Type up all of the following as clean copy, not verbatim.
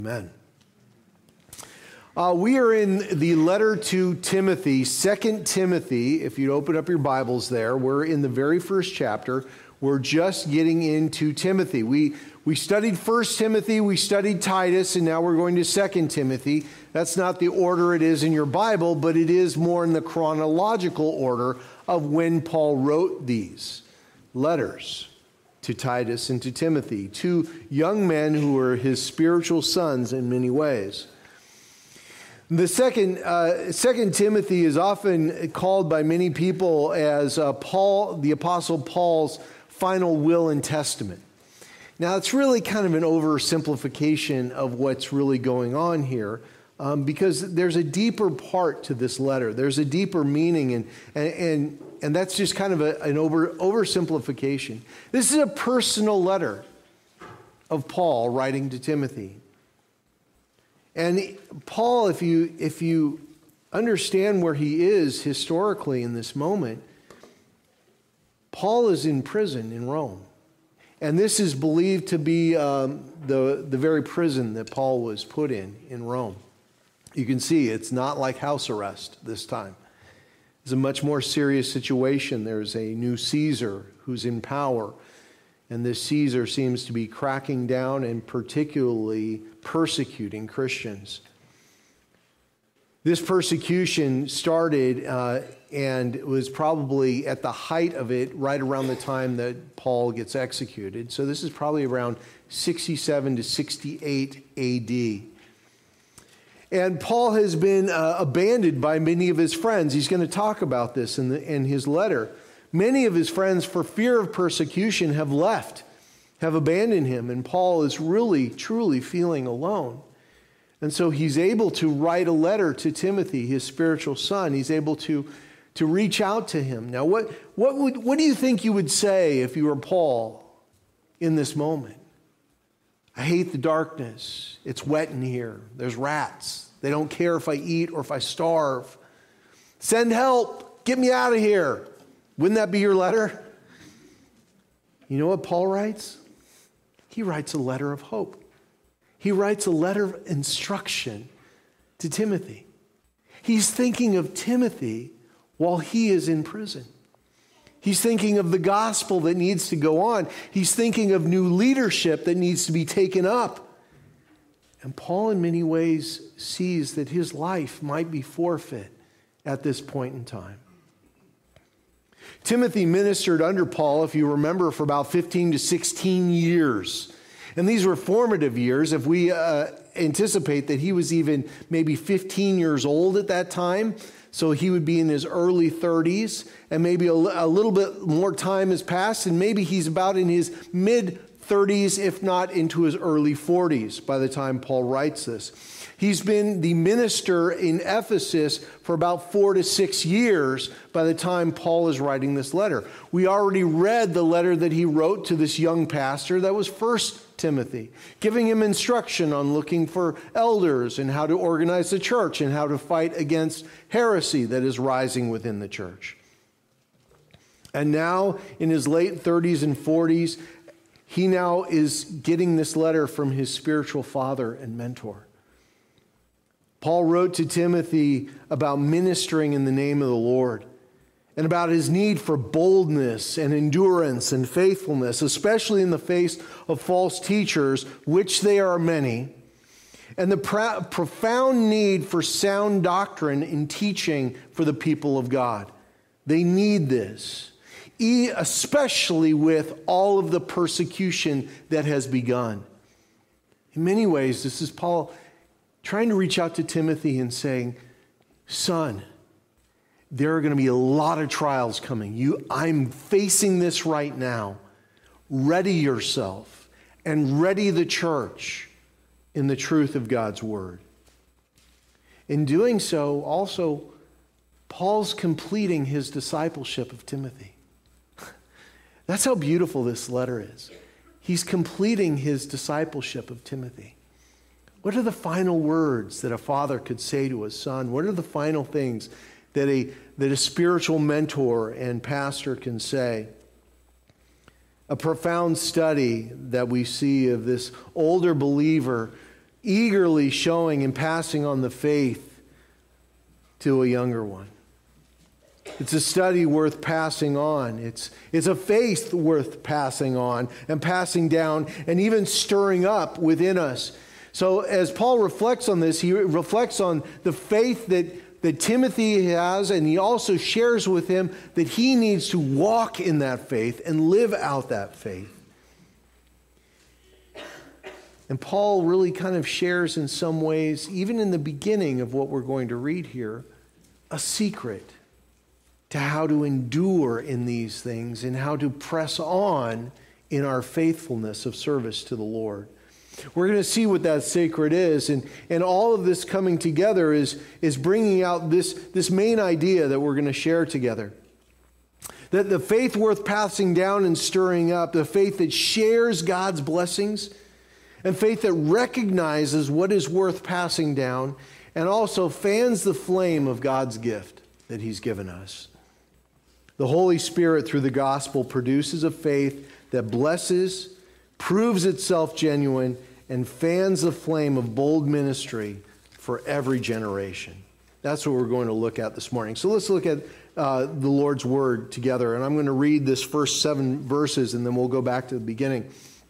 Amen. We are in the letter to Timothy, 2 Timothy. If you'd open up your Bibles there, we're in the very first chapter. We're just getting into Timothy. We studied 1 Timothy, we studied Titus, and now we're going to 2 Timothy. That's not the order it is in your Bible, but it is more in the chronological order of when Paul wrote these letters to Titus and to Timothy, two young men who were his spiritual sons in many ways. The second Timothy is often called by many people as the Apostle Paul's final will and testament. Now, it's really kind of an oversimplification of what's really going on here, because there's a deeper part to this letter. There's a deeper meaning, and that's just kind of an oversimplification. This is a personal letter of Paul writing to Timothy. And Paul, if you understand where he is historically in this moment, Paul is in prison in Rome. And this is believed to be the very prison that Paul was put in Rome. You can see it's not like house arrest this time. It's a much more serious situation. There's a new Caesar who's in power. And this Caesar seems to be cracking down and particularly persecuting Christians. This persecution started and was probably at the height of it right around the time that Paul gets executed. So this is probably around 67 to 68 AD. And Paul has been abandoned by many of his friends. He's going to talk about this in his letter. Many of his friends, for fear of persecution, have abandoned him. And Paul is really, truly feeling alone. And so he's able to write a letter to Timothy, his spiritual son. He's able to reach out to him. Now, what do you think you would say if you were Paul in this moment? I hate the darkness. It's wet in here. There's rats. They don't care if I eat or if I starve. Send help. Get me out of here. Wouldn't that be your letter? You know what Paul writes? He writes a letter of hope. He writes a letter of instruction to Timothy. He's thinking of Timothy while he is in prison. He's thinking of the gospel that needs to go on. He's thinking of new leadership that needs to be taken up. And Paul, in many ways, sees that his life might be forfeit at this point in time. Timothy ministered under Paul, if you remember, for about 15 to 16 years. And these were formative years. If we anticipate that he was even maybe 15 years old at that time, so he would be in his early 30s, and maybe a little bit more time has passed, and maybe he's about in his mid-30s, if not into his early 40s by the time Paul writes this. He's been the minister in Ephesus for about 4 to 6 years by the time Paul is writing this letter. We already read the letter that he wrote to this young pastor that was 1 Timothy, giving him instruction on looking for elders and how to organize the church and how to fight against heresy that is rising within the church. And now, in his late 30s and 40s, he now is getting this letter from his spiritual father and mentor. Paul wrote to Timothy about ministering in the name of the Lord and about his need for boldness and endurance and faithfulness, especially in the face of false teachers, which they are many, and the profound need for sound doctrine in teaching for the people of God. They need this, especially with all of the persecution that has begun. In many ways, this is Paul trying to reach out to Timothy and saying, son, there are going to be a lot of trials coming. I'm facing this right now. Ready yourself and ready the church in the truth of God's word. In doing so, also, Paul's completing his discipleship of Timothy. That's how beautiful this letter is. He's completing his discipleship of Timothy. What are the final words that a father could say to his son? What are the final things that a spiritual mentor and pastor can say? A profound study that we see of this older believer eagerly showing and passing on the faith to a younger one. It's a study worth passing on. It's a faith worth passing on and passing down and even stirring up within us. So as Paul reflects on this, he reflects on the faith that Timothy has, and he also shares with him that he needs to walk in that faith and live out that faith. And Paul really kind of shares in some ways, even in the beginning of what we're going to read here, a secret to how to endure in these things and how to press on in our faithfulness of service to the Lord. We're going to see what that secret is, and all of this coming together is bringing out this main idea that we're going to share together. That the faith worth passing down and stirring up, the faith that shares God's blessings, and faith that recognizes what is worth passing down, and also fans the flame of God's gift that He's given us. The Holy Spirit, through the gospel, produces a faith that blesses, proves itself genuine, and fans the flame of bold ministry for every generation. That's what we're going to look at this morning. So let's look at the Lord's Word together. And I'm going to read this first 7 verses, and then we'll go back to the beginning.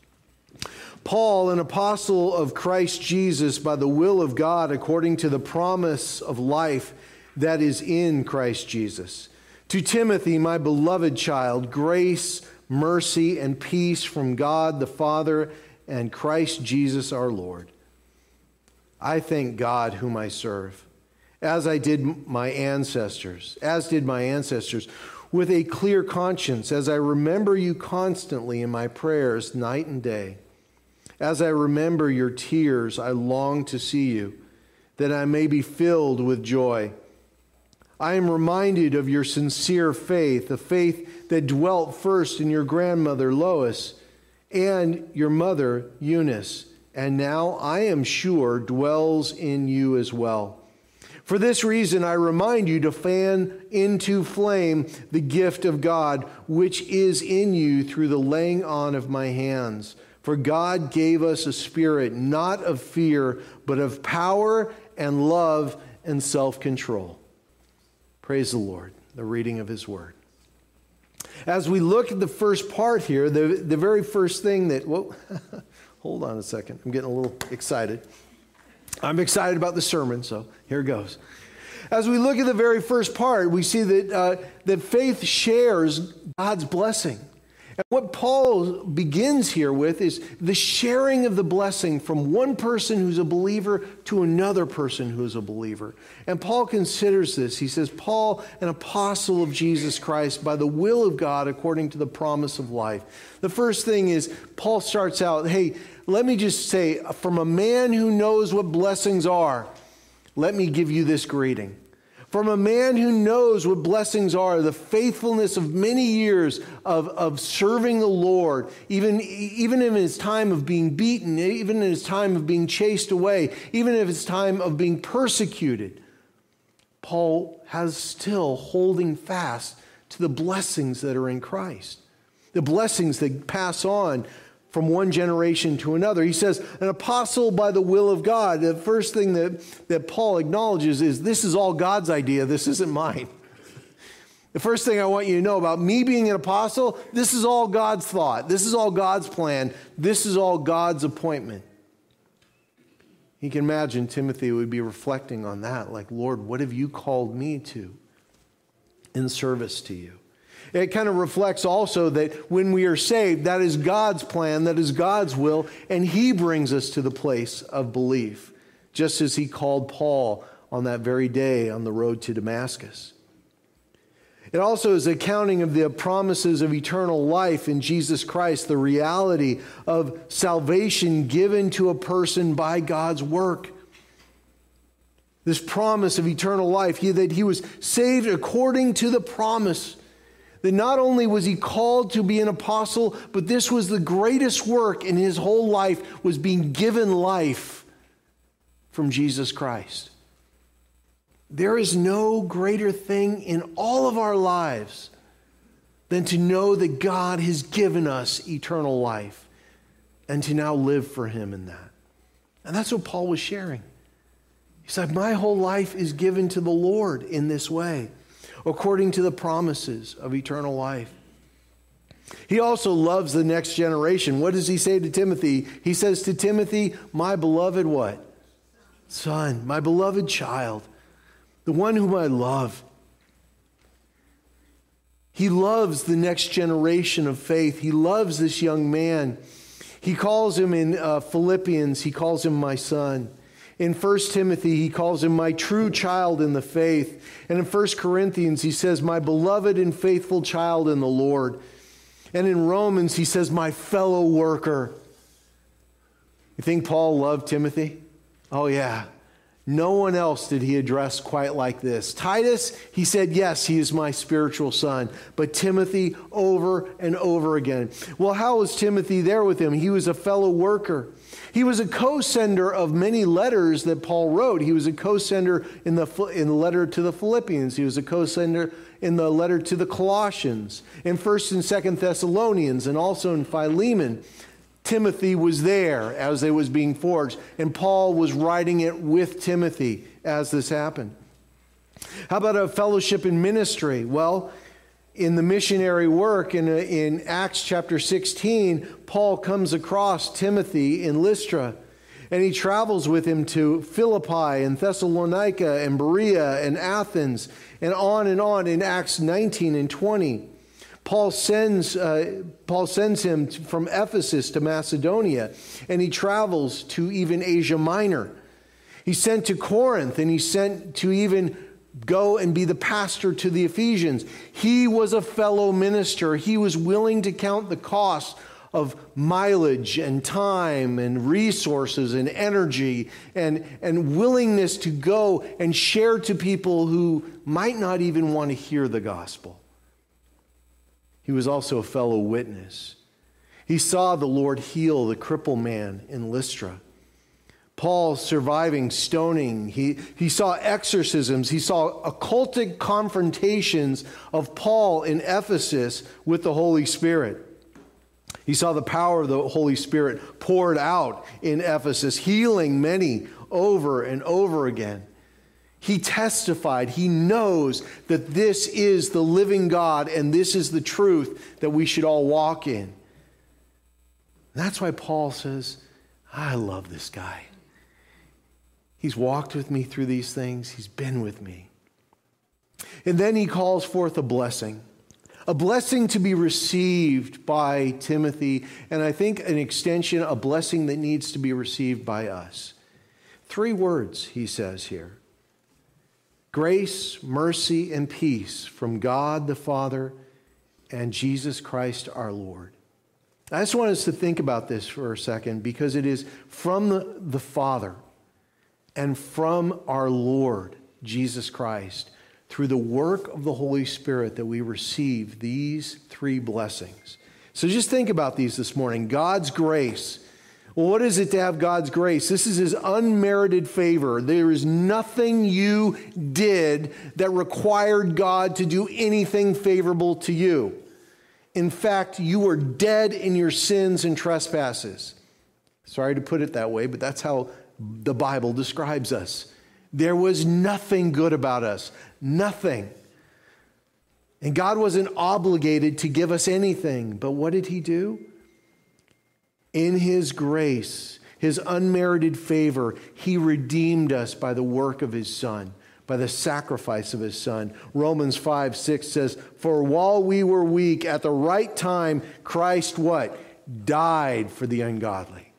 Paul, an apostle of Christ Jesus, by the will of God, according to the promise of life that is in Christ Jesus. To Timothy, my beloved child, grace, mercy, and peace from God the Father and Christ Jesus our Lord. I thank God whom I serve, as did my ancestors, with a clear conscience, as I remember you constantly in my prayers night and day. As I remember your tears, I long to see you, that I may be filled with joy. I am reminded of your sincere faith, the faith that dwelt first in your grandmother Lois and your mother Eunice, and now I am sure dwells in you as well. For this reason, I remind you to fan into flame the gift of God, which is in you through the laying on of my hands. For God gave us a spirit not of fear, but of power and love and self-control. Praise the Lord, the reading of His Word. As we look at the first part here, the very first thing that... Whoa, hold on a second. I'm getting a little excited. I'm excited about the sermon, so here it goes. As we look at the very first part, we see that faith shares God's blessing. And what Paul begins here with is the sharing of the blessing from one person who's a believer to another person who's a believer. And Paul considers this. He says, Paul, an apostle of Jesus Christ, by the will of God, according to the promise of life. The first thing is, Paul starts out, hey, let me just say, from a man who knows what blessings are, let me give you this greeting. From a man who knows what blessings are, the faithfulness of many years of serving the Lord, even in his time of being beaten, even in his time of being chased away, even in his time of being persecuted, Paul has still holding fast to the blessings that are in Christ, the blessings that pass on from one generation to another. He says, an apostle by the will of God. The first thing that Paul acknowledges is this is all God's idea. This isn't mine. The first thing I want you to know about me being an apostle, this is all God's thought. This is all God's plan. This is all God's appointment. You can imagine Timothy would be reflecting on that, like, Lord, what have you called me to in service to you? It kind of reflects also that when we are saved, that is God's plan, that is God's will, and He brings us to the place of belief, just as He called Paul on that very day on the road to Damascus. It also is accounting of the promises of eternal life in Jesus Christ, the reality of salvation given to a person by God's work. This promise of eternal life, that he was saved according to the promise. That not only was he called to be an apostle, but this was the greatest work in his whole life, was being given life from Jesus Christ. There is no greater thing in all of our lives than to know that God has given us eternal life and to now live for Him in that. And that's what Paul was sharing. He said, my whole life is given to the Lord in this way, according to the promises of eternal life. He also loves the next generation. What does he say to Timothy? He says to Timothy, my beloved what? Son, my beloved child, the one whom I love. He loves the next generation of faith. He loves this young man. He calls him in Philippians, he calls him my son. In 1 Timothy, he calls him my true child in the faith. And in 1 Corinthians, he says, my beloved and faithful child in the Lord. And in Romans, he says, my fellow worker. You think Paul loved Timothy? Oh, yeah. No one else did he address quite like this. Titus, he said, yes, he is my spiritual son. But Timothy, over and over again. Well, how was Timothy there with him? He was a fellow worker. He was a co-sender of many letters that Paul wrote. He was a co-sender in the letter to the Philippians. He was a co-sender in the letter to the Colossians, in 1st and 2nd Thessalonians, and also in Philemon. Timothy was there as it was being forged, and Paul was writing it with Timothy as this happened. How about a fellowship in ministry? Well, in the missionary work in Acts chapter 16, Paul comes across Timothy in Lystra, and he travels with him to Philippi and Thessalonica and Berea and Athens and on in Acts 19 and 20. Paul sends him from Ephesus to Macedonia, and he travels to even Asia Minor. He's sent to Corinth, and he's sent to even go and be the pastor to the Ephesians. He was a fellow minister. He was willing to count the cost of mileage and time and resources and energy and willingness to go and share to people who might not even want to hear the gospel. He was also a fellow witness. He saw the Lord heal the crippled man in Lystra. Paul surviving stoning. He saw exorcisms. He saw occultic confrontations of Paul in Ephesus with the Holy Spirit. He saw the power of the Holy Spirit poured out in Ephesus, healing many over and over again. He testified, he knows that this is the living God and this is the truth that we should all walk in. And that's why Paul says, I love this guy. He's walked with me through these things. He's been with me. And then he calls forth a blessing to be received by Timothy, and I think an extension, a blessing that needs to be received by us. 3 words, he says here. Grace, mercy, and peace from God the Father and Jesus Christ our Lord. I just want us to think about this for a second, because it is from the Father and from our Lord Jesus Christ, through the work of the Holy Spirit, that we receive these 3 blessings. So just think about these this morning. God's grace. Well, what is it to have God's grace? This is His unmerited favor. There is nothing you did that required God to do anything favorable to you. In fact, you were dead in your sins and trespasses. Sorry to put it that way, but that's how the Bible describes us. There was nothing good about us. Nothing. And God wasn't obligated to give us anything. But what did He do? In His grace, His unmerited favor, He redeemed us by the work of His Son, by the sacrifice of His Son. Romans 5:6 says, for while we were weak, at the right time, Christ what? Died for the ungodly.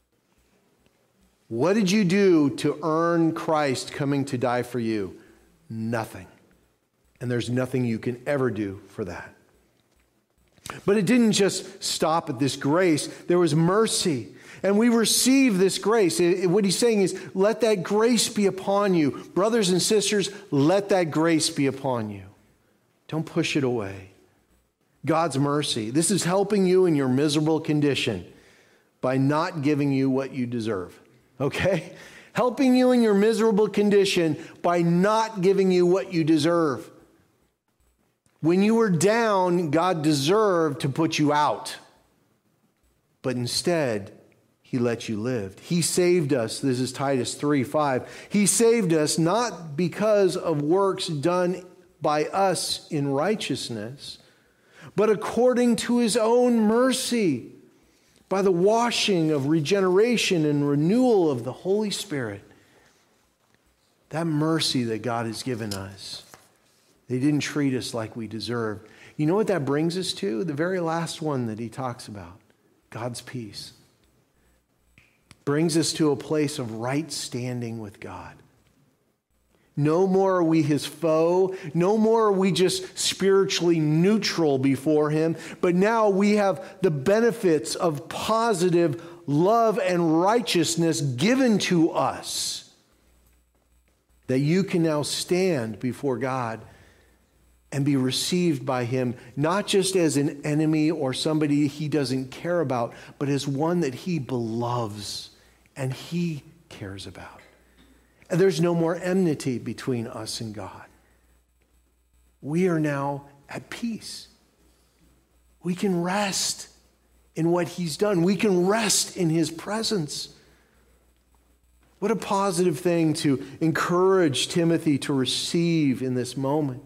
What did you do to earn Christ coming to die for you? Nothing. And there's nothing you can ever do for that. But it didn't just stop at this grace. There was mercy. And we receive this grace. What he's saying is, let that grace be upon you. Brothers and sisters, let that grace be upon you. Don't push it away. God's mercy. This is helping you in your miserable condition by not giving you what you deserve. Okay? Helping you in your miserable condition by not giving you what you deserve. When you were down, God deserved to put you out. But instead, He let you live. He saved us. This is Titus 3:5. He saved us not because of works done by us in righteousness, but according to his own mercy, by the washing of regeneration and renewal of the Holy Spirit. That mercy that God has given us. They didn't treat us like we deserved. You know what that brings us to? The very last one that he talks about. God's peace. Brings us to a place of right standing with God. No more are we his foe. No more are we just spiritually neutral before him. But now we have the benefits of positive love and righteousness given to us. That you can now stand before God and be received by him, not just as an enemy or somebody he doesn't care about, but as one that he beloves and he cares about. And there's no more enmity between us and God. We are now at peace. We can rest in what he's done. We can rest in his presence. What a positive thing to encourage Timothy to receive in this moment.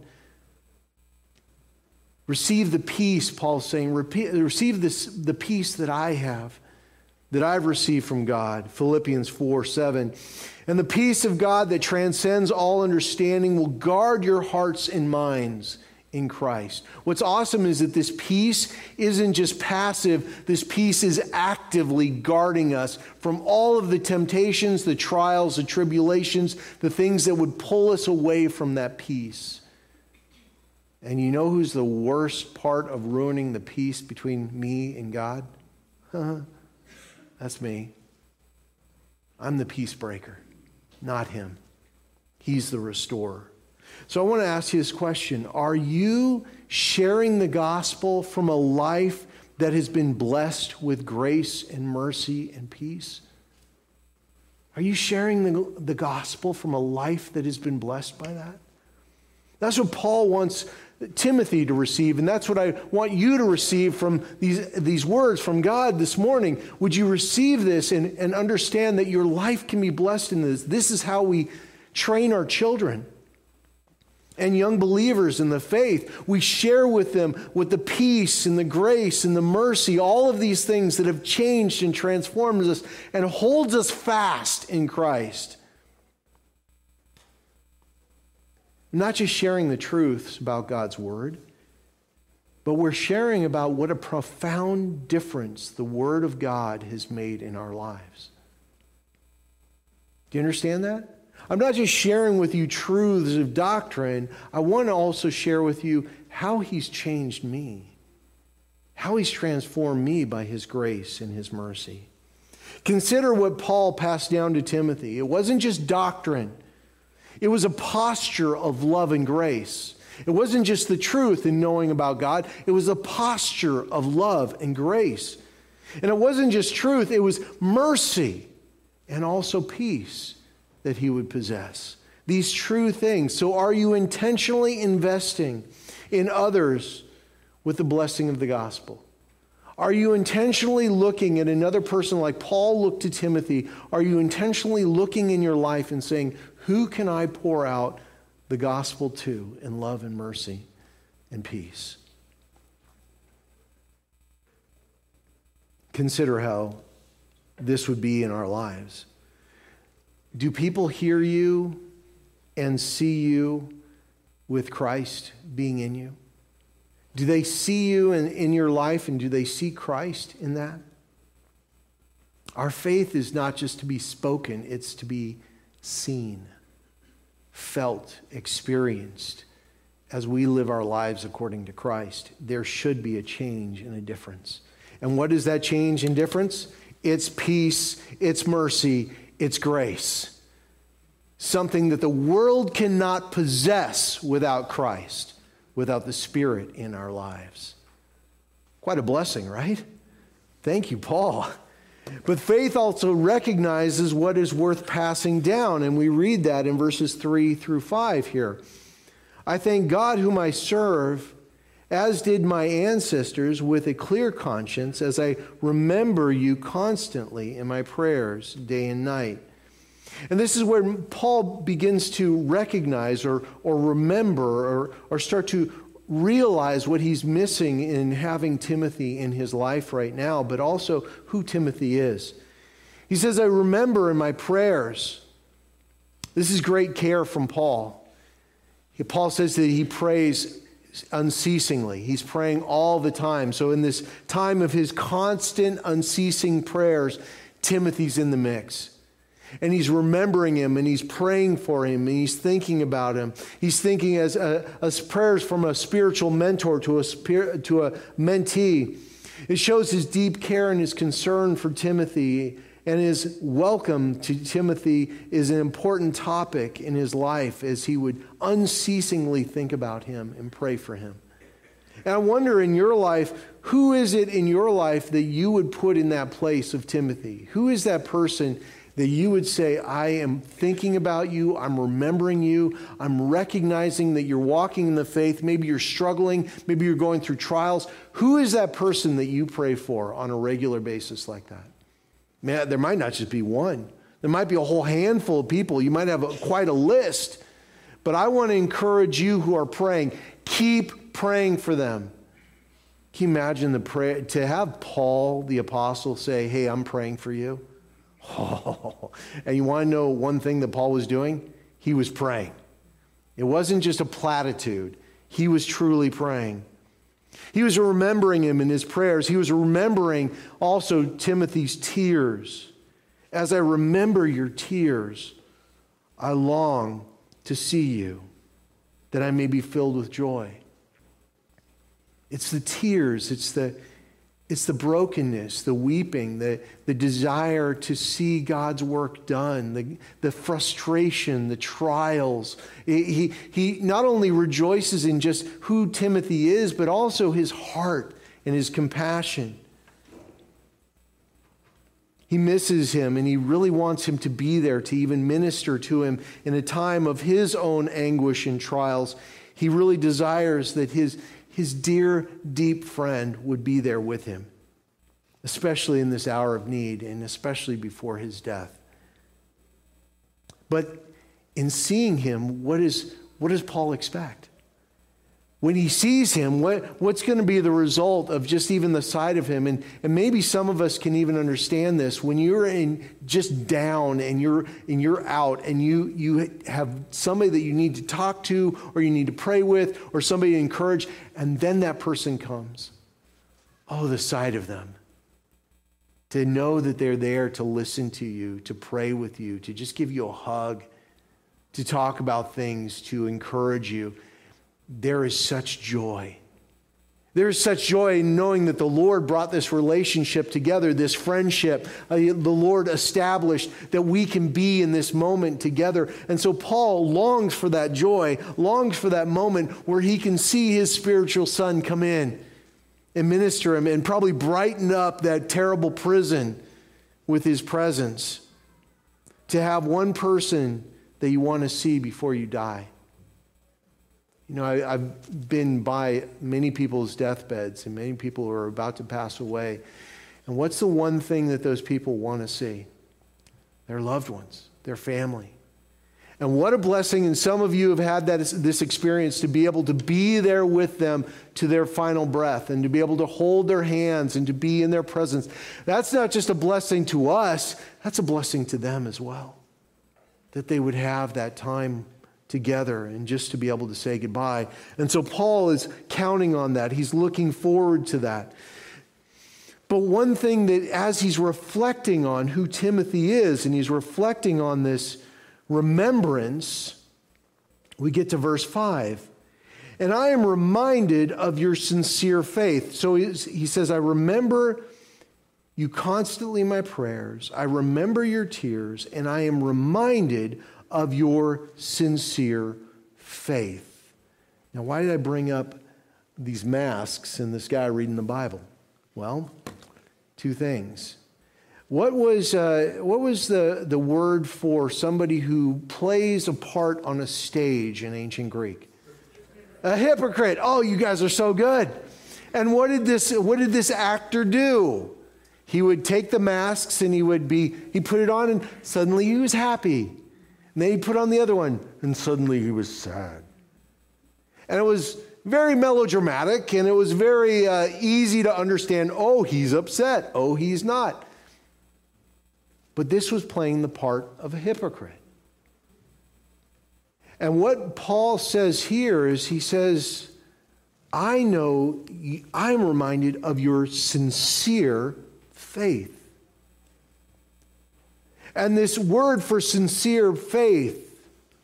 Receive the peace, Paul's saying. Receive the peace that I have, that I've received from God. Philippians 4:7. And the peace of God that transcends all understanding will guard your hearts and minds in Christ. What's awesome is that this peace isn't just passive. This peace is actively guarding us from all of the temptations, the trials, the tribulations, the things that would pull us away from that peace. And you know who's the worst part of ruining the peace between me and God? That's me. I'm the peace breaker, not him. He's the restorer. So I want to ask you this question. Are you sharing the gospel from a life that has been blessed with grace and mercy and peace? Are you sharing the gospel from a life that has been blessed by that? That's what Paul wants Timothy to receive, and that's what I want you to receive from these words from God this morning. Would you receive this and understand that your life can be blessed in this? This is how we train our children and young believers in the faith. We share with them with the peace and the grace and the mercy, all of these things that have changed and transformed us and holds us fast in Christ. Not just sharing the truths about God's word, but we're sharing about what a profound difference the word of God has made in our lives. Do you understand that? I'm not just sharing with you truths of doctrine. I want to also share with you how he's changed me, how he's transformed me by his grace and his mercy. Consider what Paul passed down to Timothy. It wasn't just doctrine. It was a posture of love and grace. It wasn't just the truth in knowing about God. It was a posture of love and grace. And it wasn't just truth. It was mercy and also peace that he would possess. These true things. So are you intentionally investing in others with the blessing of the gospel? Are you intentionally looking at another person like Paul looked to Timothy? Are you intentionally looking in your life and saying, who can I pour out the gospel to in love and mercy and peace? Consider how this would be in our lives. Do people hear you and see you with Christ being in you? Do they see you in your life, and do they see Christ in that? Our faith is not just to be spoken, it's to be seen, felt, experienced. As we live our lives according to Christ, there should be a change and a difference. And what is that change and difference? It's peace, it's mercy, it's grace. Something that the world cannot possess without Christ, without the Spirit in our lives. Quite a blessing, right? Thank you, Paul. But faith also recognizes what is worth passing down, and we read that in verses 3 through 5 here. I thank God whom I serve, as did my ancestors, with a clear conscience, as I remember you constantly in my prayers day and night. And this is where Paul begins to recognize or remember or start to realize what he's missing in having Timothy in his life right now, but also who Timothy is. He says, I remember in my prayers. This is great care from Paul. Paul says that he prays unceasingly. He's praying all the time. So in this time of his constant, unceasing prayers, Timothy's in the mix. And he's remembering him, and he's praying for him, and he's thinking about him. He's thinking as prayers from a spiritual mentor to a mentee. It shows his deep care and his concern for Timothy, and his welcome to Timothy is an important topic in his life as he would unceasingly think about him and pray for him. And I wonder in your life, who is it in your life that you would put in that place of Timothy? Who is that person that you would say, I am thinking about you, I'm remembering you, I'm recognizing that you're walking in the faith, maybe you're struggling, maybe you're going through trials. Who is that person that you pray for on a regular basis like that? Man, there might not just be one. There might be a whole handful of people. You might have quite a list. But I want to encourage you who are praying, keep praying for them. Can you imagine the prayer to have Paul the apostle say, hey, I'm praying for you? Oh, and you want to know one thing that Paul was doing? He was praying. It wasn't just a platitude. He was truly praying. He was remembering him in his prayers. He was remembering also Timothy's tears. As I remember your tears, I long to see you, that I may be filled with joy. It's the tears, it's the brokenness, the weeping, the desire to see God's work done, the frustration, the trials. He not only rejoices in just who Timothy is, but also his heart and his compassion. He misses him, and he really wants him to be there to even minister to him in a time of his own anguish and trials. He really desires that his dear, deep friend would be there with him, especially in this hour of need and especially before his death. But in seeing him, what does Paul expect? When he sees him, what's going to be the result of just even the sight of him? And maybe some of us can even understand this. When you're just down and you're out and you have somebody that you need to talk to or you need to pray with or somebody to encourage, and then that person comes. Oh, the sight of them. To know that they're there to listen to you, to pray with you, to just give you a hug, to talk about things, to encourage you. There is such joy. There is such joy in knowing that the Lord brought this relationship together, this friendship. The Lord established that we can be in this moment together. And so Paul longs for that joy, longs for that moment where he can see his spiritual son come in and minister him and probably brighten up that terrible prison with his presence. To have one person that you want to see before you die. You know, I've been by many people's deathbeds and many people who are about to pass away. And what's the one thing that those people want to see? Their loved ones, their family. And what a blessing, and some of you have had this experience to be able to be there with them to their final breath and to be able to hold their hands and to be in their presence. That's not just a blessing to us, that's a blessing to them as well. That they would have that time together and just to be able to say goodbye. And so Paul is counting on that. He's looking forward to that. But one thing that as he's reflecting on who Timothy is and he's reflecting on this remembrance, we get to verse 5. And I am reminded of your sincere faith. So he says, I remember you constantly in my prayers. I remember your tears, and I am reminded of your sincere faith. Now, why did I bring up these masks and this guy reading the Bible? Well, two things. What was the word for somebody who plays a part on a stage in ancient Greek? A hypocrite. Oh, you guys are so good. And what did this actor do? He would take the masks and he put it on and suddenly he was happy. And then he put on the other one and suddenly he was sad. And it was very melodramatic and it was very easy to understand. Oh, he's upset. Oh, he's not. But this was playing the part of a hypocrite. And what Paul says here is he says, I'm reminded of your sincere faith. And this word for sincere faith,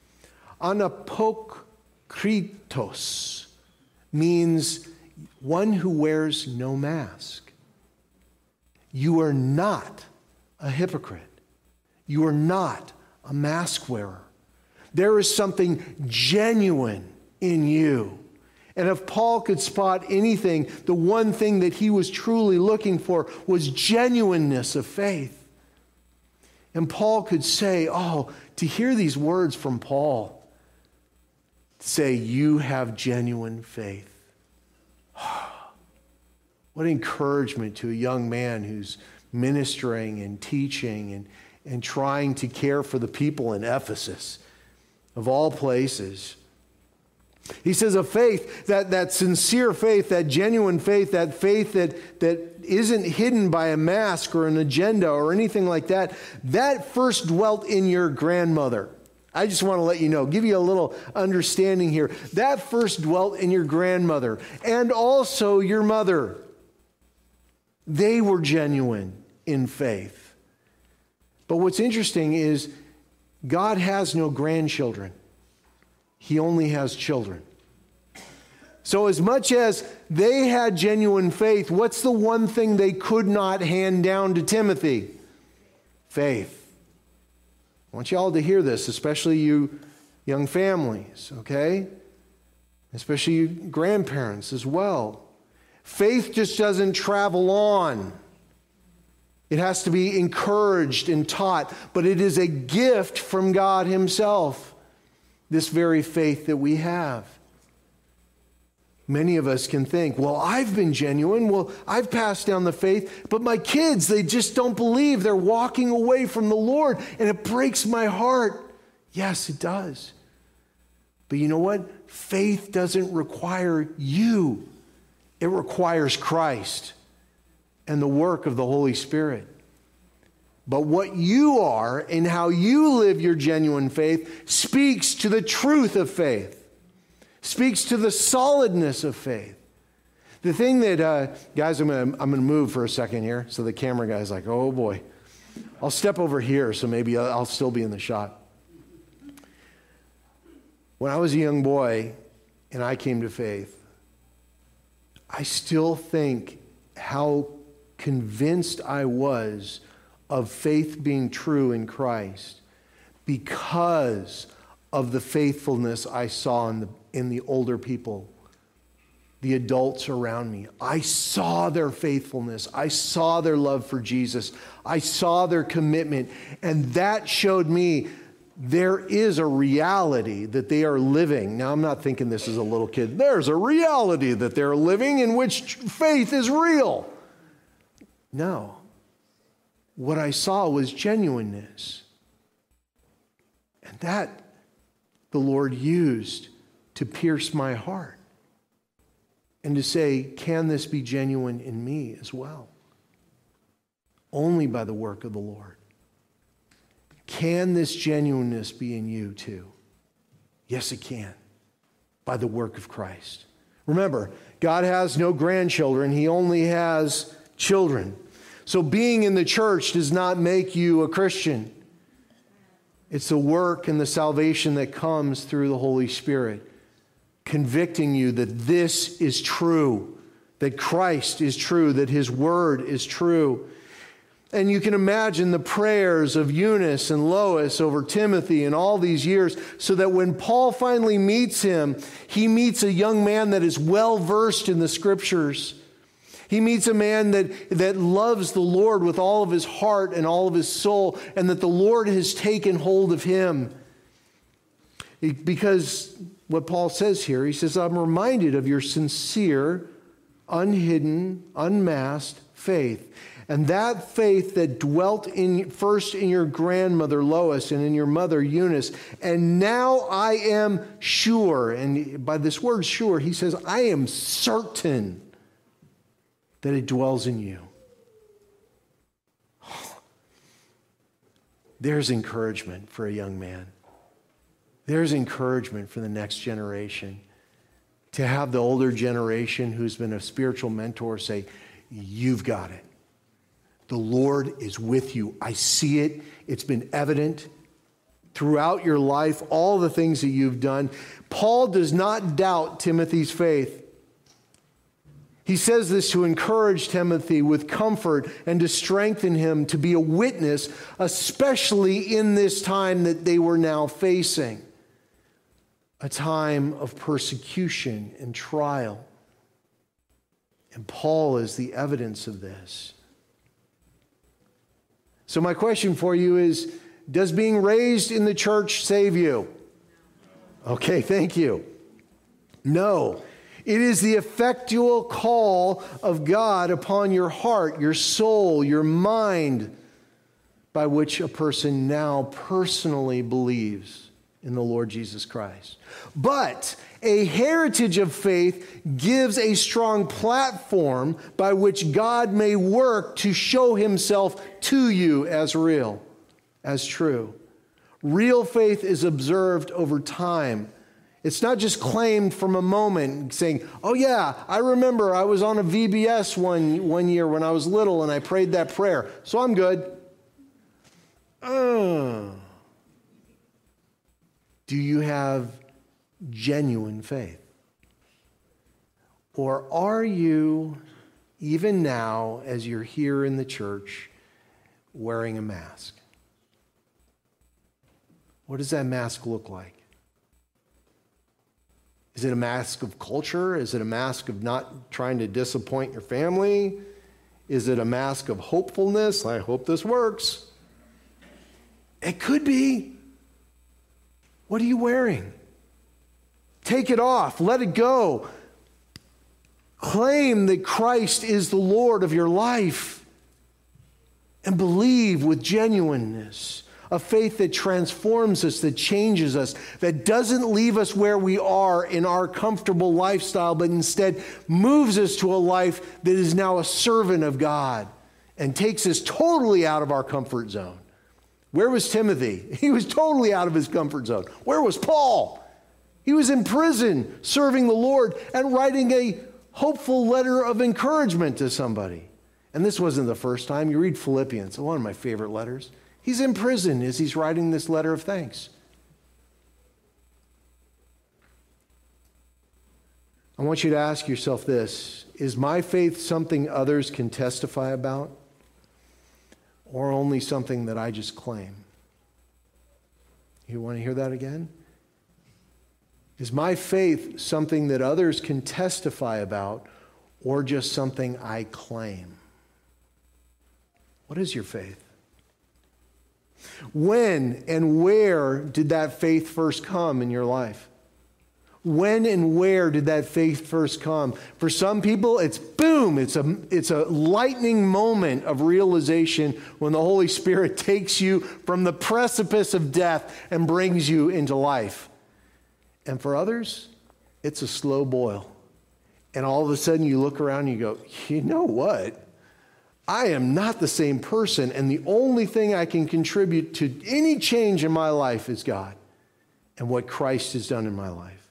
anapokritos, means one who wears no mask. You are not a hypocrite. You are not a mask wearer. There is something genuine in you. And if Paul could spot anything, the one thing that he was truly looking for was genuineness of faith. And Paul could say, to hear these words from Paul, say, you have genuine faith. What encouragement to a young man who's ministering and teaching and trying to care for the people in Ephesus, of all places. He says a faith, that sincere faith, that genuine faith, that faith that isn't hidden by a mask or an agenda or anything like that, that first dwelt in your grandmother. I just want to let you know, give you a little understanding here. That first dwelt in your grandmother and also your mother. They were genuine in faith. But what's interesting is God has no grandchildren. He only has children. So as much as they had genuine faith, what's the one thing they could not hand down to Timothy? Faith. I want you all to hear this, especially you young families, okay? Especially you grandparents as well. Faith just doesn't travel on. It has to be encouraged and taught, but it is a gift from God Himself, this very faith that we have. Many of us can think, well, I've been genuine. Well, I've passed down the faith, but my kids, they just don't believe. They're walking away from the Lord, and it breaks my heart. Yes, it does. But you know what? Faith doesn't require you. It requires Christ and the work of the Holy Spirit. But what you are and how you live your genuine faith speaks to the truth of faith. Speaks to the solidness of faith. The thing that, guys, I'm gonna move for a second here. So the camera guy's like, oh boy. I'll step over here so maybe I'll still be in the shot. When I was a young boy and I came to faith, I still think how convinced I was of faith being true in Christ because of the faithfulness I saw in the older people, the adults around me. I saw their faithfulness. I saw their love for Jesus. I saw their commitment. And that showed me there is a reality that they are living. Now, I'm not thinking this as a little kid. There's a reality that they're living in which faith is real. No. What I saw was genuineness. And that the Lord used to pierce my heart and to say, can this be genuine in me as well? Only by the work of the Lord. Can this genuineness be in you too? Yes, it can. By the work of Christ. Remember, God has no grandchildren. He only has children. So being in the church does not make you a Christian. It's the work and the salvation that comes through the Holy Spirit, convicting you that this is true, that Christ is true, that His Word is true. And you can imagine the prayers of Eunice and Lois over Timothy in all these years, so that when Paul finally meets him, he meets a young man that is well versed in the Scriptures. He meets a man that loves the Lord with all of his heart and all of his soul, and that the Lord has taken hold of him. Because what Paul says here, he says, I'm reminded of your sincere, unhidden, unmasked faith. And that faith that dwelt first in your grandmother Lois and in your mother Eunice. And now I am sure, and by this word sure, he says, I am certain that it dwells in you. There's encouragement for a young man. There's encouragement for the next generation. To have the older generation who's been a spiritual mentor say, you've got it. The Lord is with you. I see it. It's been evident throughout your life, all the things that you've done. Paul does not doubt Timothy's faith. He says this to encourage Timothy with comfort and to strengthen him to be a witness, especially in this time that they were now facing. A time of persecution and trial. And Paul is the evidence of this. So my question for you is, does being raised in the church save you? Okay, thank you. No. It is the effectual call of God upon your heart, your soul, your mind, by which a person now personally believes in the Lord Jesus Christ. But a heritage of faith gives a strong platform by which God may work to show himself to you as real, as true. Real faith is observed over time. It's not just claimed from a moment saying, oh yeah, I remember I was on a VBS one year when I was little and I prayed that prayer, so I'm good. Do you have genuine faith? Or are you, even now, as you're here in the church, wearing a mask? What does that mask look like? Is it a mask of culture? Is it a mask of not trying to disappoint your family? Is it a mask of hopefulness? I hope this works. It could be. What are you wearing? Take it off. Let it go. Claim that Christ is the Lord of your life. And believe with genuineness. A faith that transforms us, that changes us, that doesn't leave us where we are in our comfortable lifestyle, but instead moves us to a life that is now a servant of God and takes us totally out of our comfort zone. Where was Timothy? He was totally out of his comfort zone. Where was Paul? He was in prison serving the Lord and writing a hopeful letter of encouragement to somebody. And this wasn't the first time. You read Philippians, one of my favorite letters. He's in prison as he's writing this letter of thanks. I want you to ask yourself this: is my faith something others can testify about, or only something that I just claim? You want to hear that again? Is my faith something that others can testify about, or just something I claim? What is your faith? When and where did that faith first come in your life? When and where did that faith first come? For some people, it's boom. It's a lightning moment of realization when the Holy Spirit takes you from the precipice of death and brings you into life. And for others, it's a slow boil. And all of a sudden you look around and you go, you know what? I am not the same person, and the only thing I can contribute to any change in my life is God and what Christ has done in my life.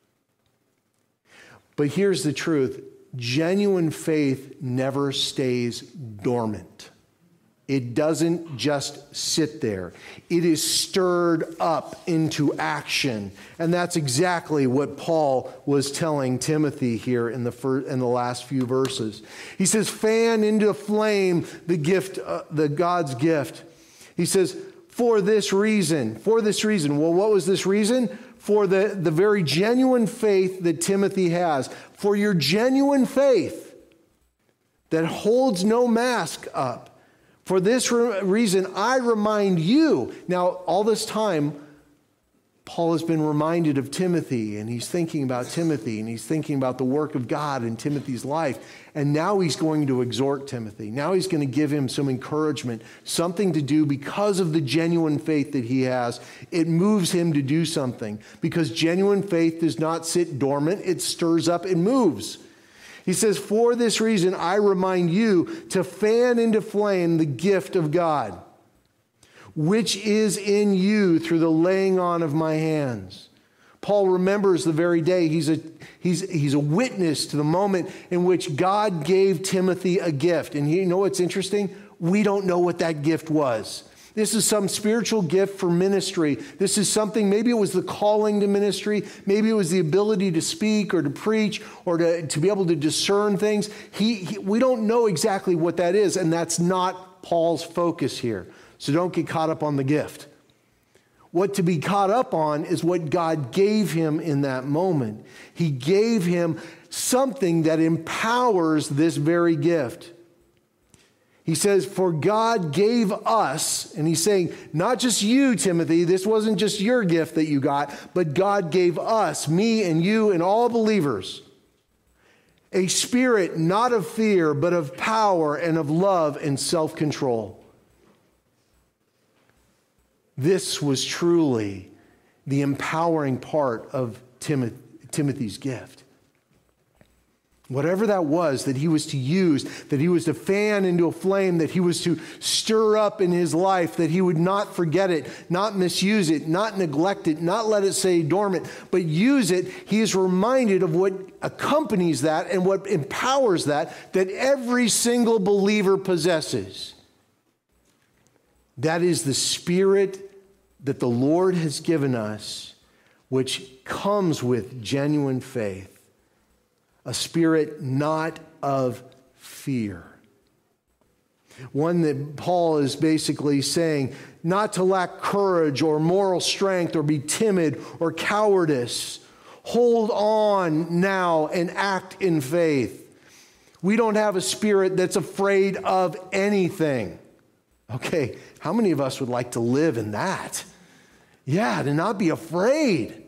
But here's the truth. Genuine faith never stays dormant. It doesn't just sit there. It is stirred up into action. And that's exactly what Paul was telling Timothy here in the last few verses. He says, fan into flame the gift, the God's gift. He says, for this reason. Well, what was this reason? For the very genuine faith that Timothy has. For your genuine faith that holds no mask up. For this reason, I remind you. Now, all this time, Paul has been reminded of Timothy, and he's thinking about Timothy, and he's thinking about the work of God in Timothy's life. And now he's going to exhort Timothy. Now he's going to give him some encouragement, something to do because of the genuine faith that he has. It moves him to do something because genuine faith does not sit dormant. It stirs up and moves. He says, for this reason, I remind you to fan into flame the gift of God, which is in you through the laying on of my hands. Paul remembers the very day. He's a witness to the moment in which God gave Timothy a gift. And you know what's interesting? We don't know what that gift was. This is some spiritual gift for ministry. This is something, maybe it was the calling to ministry. Maybe it was the ability to speak or to preach or to be able to discern things. We don't know exactly what that is, and that's not Paul's focus here. So don't get caught up on the gift. What to be caught up on is what God gave him in that moment. He gave him something that empowers this very gift. He says, for God gave us, and he's saying, not just you, Timothy, this wasn't just your gift that you got, but God gave us, me and you and all believers, a spirit not of fear, but of power and of love and self-control. This was truly the empowering part of Timothy's gift. Whatever that was that he was to use, that he was to fan into a flame, that he was to stir up in his life, that he would not forget it, not misuse it, not neglect it, not let it stay dormant, but use it. He is reminded of what accompanies that and what empowers that every single believer possesses. That is the Spirit that the Lord has given us, which comes with genuine faith. A spirit not of fear. One that Paul is basically saying not to lack courage or moral strength or be timid or cowardice. Hold on now and act in faith. We don't have a spirit that's afraid of anything. Okay, how many of us would like to live in that? Yeah, to not be afraid.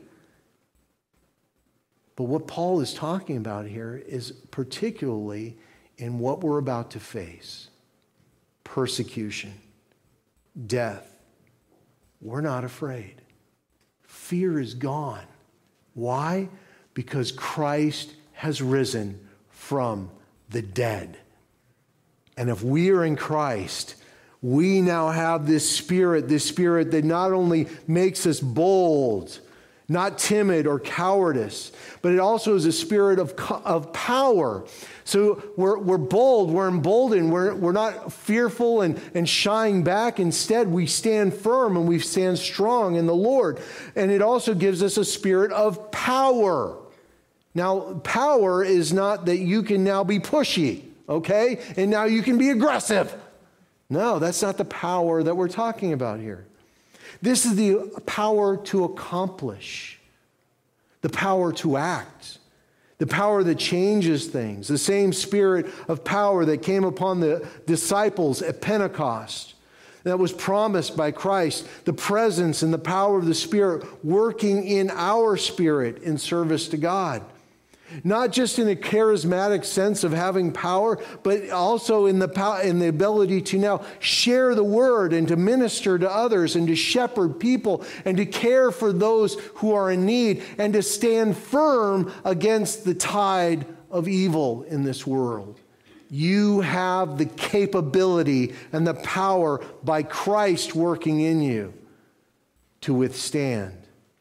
But what Paul is talking about here is particularly in what we're about to face. Persecution, death. We're not afraid. Fear is gone. Why? Because Christ has risen from the dead. And if we are in Christ, we now have this spirit that not only makes us bold, not timid or cowardice, but it also is a spirit of power. So we're bold, we're emboldened, we're not fearful and shying back. Instead, we stand firm and we stand strong in the Lord. And it also gives us a spirit of power. Now, power is not that you can now be pushy, okay? And now you can be aggressive. No, that's not the power that we're talking about here. This is the power to accomplish, the power to act, the power that changes things, the same spirit of power that came upon the disciples at Pentecost that was promised by Christ, the presence and the power of the Spirit working in our spirit in service to God. Not just in a charismatic sense of having power, but also in the ability to now share the word and to minister to others and to shepherd people and to care for those who are in need and to stand firm against the tide of evil in this world. You have the capability and the power by Christ working in you to withstand.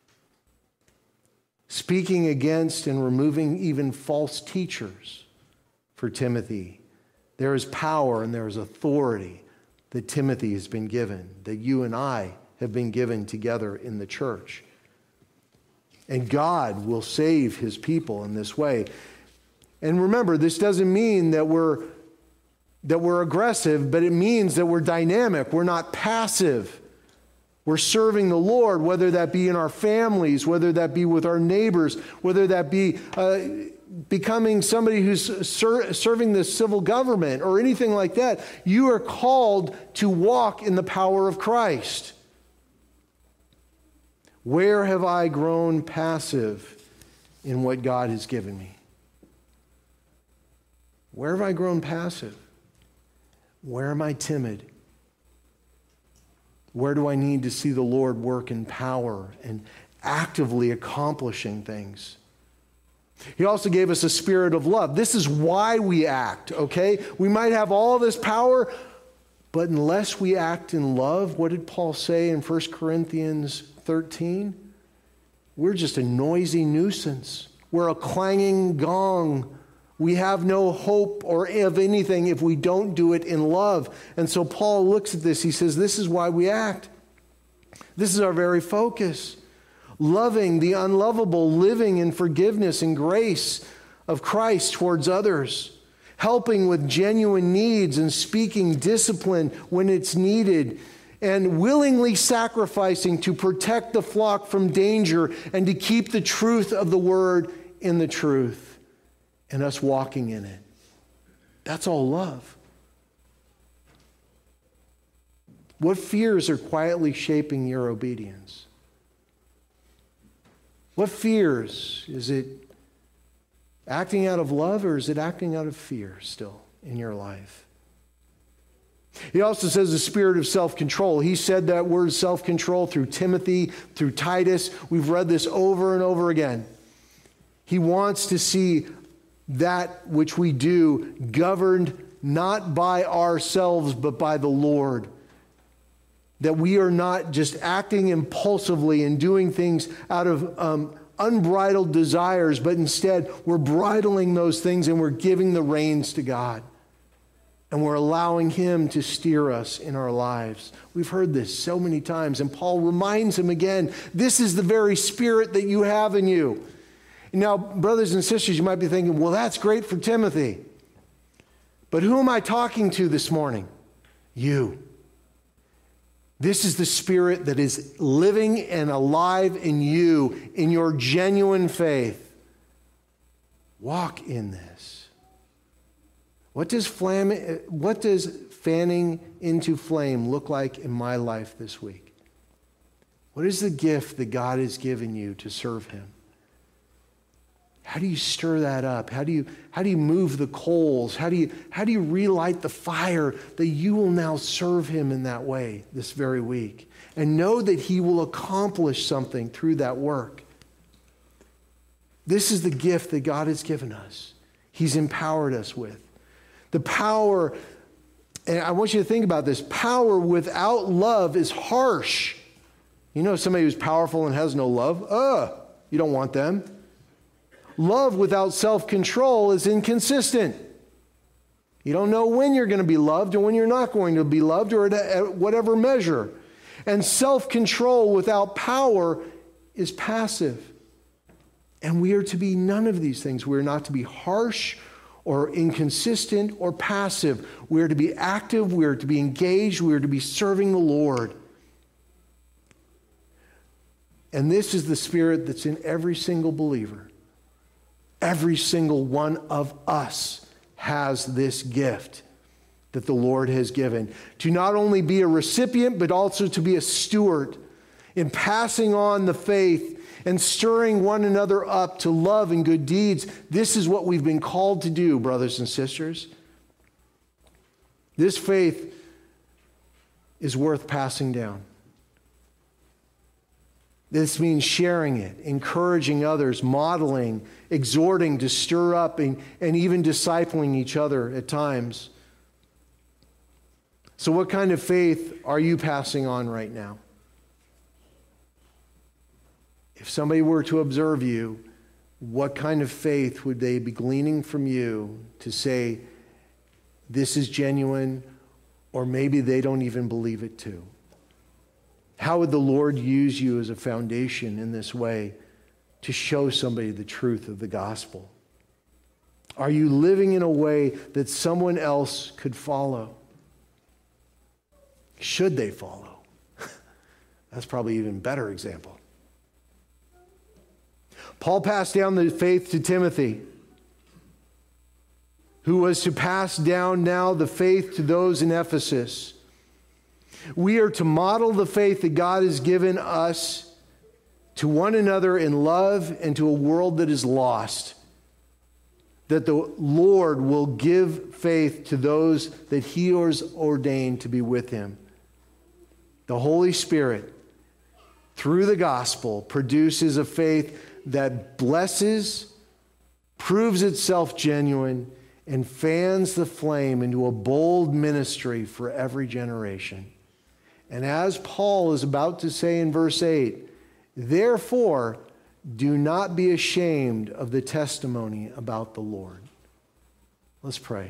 Speaking against and removing even false teachers for Timothy. There is power and there is authority that Timothy has been given, that you and I have been given together in the church. And God will save his people in this way. And remember, this doesn't mean that we're aggressive, but it means that we're dynamic. We're not passive. We're serving the Lord, whether that be in our families, whether that be with our neighbors, whether that be becoming somebody who's serving the civil government or anything like that. You are called to walk in the power of Christ. Where have I grown passive in what God has given me? Where have I grown passive? Where am I timid? Where do I need to see the Lord work in power and actively accomplishing things? He also gave us a spirit of love. This is why we act, okay? We might have all this power, but unless we act in love, what did Paul say in 1 Corinthians 13? We're just a noisy nuisance. We're a clanging gong. We have no hope or of anything if we don't do it in love. And so Paul looks at this. He says, this is why we act. This is our very focus. Loving the unlovable, living in forgiveness and grace of Christ towards others. Helping with genuine needs and speaking discipline when it's needed. And willingly sacrificing to protect the flock from danger and to keep the truth of the word in the truth. And us walking in it. That's all love. What fears are quietly shaping your obedience? What fears? Is it acting out of love or is it acting out of fear still in your life? He also says the spirit of self-control. He said that word self-control through Timothy, through Titus. We've read this over and over again. He wants to see that which we do governed not by ourselves but by the Lord. That we are not just acting impulsively and doing things out of unbridled desires, but instead we're bridling those things and we're giving the reins to God. And we're allowing Him to steer us in our lives. We've heard this so many times, and Paul reminds him again, this is the very spirit that you have in you. Now, brothers and sisters, you might be thinking, well, that's great for Timothy. But who am I talking to this morning? You. This is the spirit that is living and alive in you, in your genuine faith. Walk in this. What does fanning into flame look like in my life this week? What is the gift that God has given you to serve Him? How do you stir that up? How do you move the coals? How do you relight the fire that you will now serve Him in that way this very week? And know that He will accomplish something through that work. This is the gift that God has given us. He's empowered us with. The power, and I want you to think about this, power without love is harsh. You know somebody who's powerful and has no love? You don't want them. Love without self-control is inconsistent. You don't know when you're going to be loved or when you're not going to be loved or at whatever measure. And self-control without power is passive. And we are to be none of these things. We are not to be harsh or inconsistent or passive. We are to be active. We are to be engaged. We are to be serving the Lord. And this is the spirit that's in every single believer. Every single one of us has this gift that the Lord has given. To not only be a recipient, but also to be a steward in passing on the faith and stirring one another up to love and good deeds. This is what we've been called to do, brothers and sisters. This faith is worth passing down. This means sharing it, encouraging others, modeling, exhorting to stir up, and even discipling each other at times. So what kind of faith are you passing on right now? If somebody were to observe you, what kind of faith would they be gleaning from you to say, this is genuine, or maybe they don't even believe it too? How would the Lord use you as a foundation in this way to show somebody the truth of the gospel? Are you living in a way that someone else could follow? Should they follow? That's probably an even better example. Paul passed down the faith to Timothy, who was to pass down now the faith to those in Ephesus. We are to model the faith that God has given us to one another in love and to a world that is lost, that the Lord will give faith to those that he has ordained to be with him. The Holy Spirit, through the gospel, produces a faith that blesses, proves itself genuine, and fans the flame into a bold ministry for every generation. And as Paul is about to say in verse 8, therefore, do not be ashamed of the testimony about the Lord. Let's pray.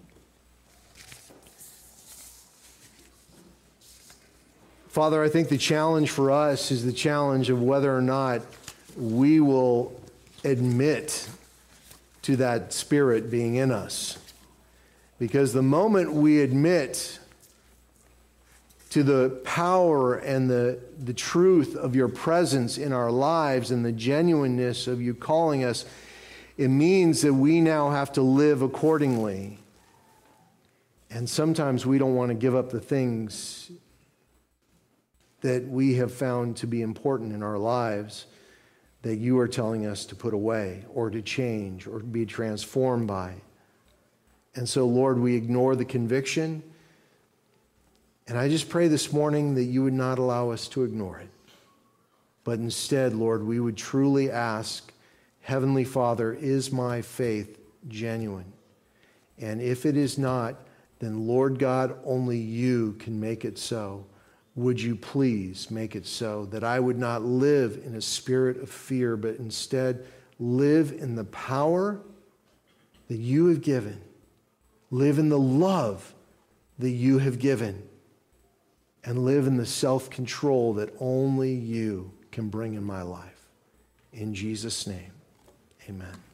Father, I think the challenge for us is the challenge of whether or not we will admit to that Spirit being in us. Because the moment we admit to the power and the truth of your presence in our lives and the genuineness of you calling us, it means that we now have to live accordingly. And sometimes we don't want to give up the things that we have found to be important in our lives that you are telling us to put away or to change or be transformed by. And so, Lord, we ignore the conviction. And I just pray this morning that you would not allow us to ignore it. But instead, Lord, we would truly ask, Heavenly Father, is my faith genuine? And if it is not, then Lord God, only you can make it so. Would you please make it so that I would not live in a spirit of fear, but instead live in the power that you have given, live in the love that you have given, and live in the self-control that only you can bring in my life. In Jesus' name, amen.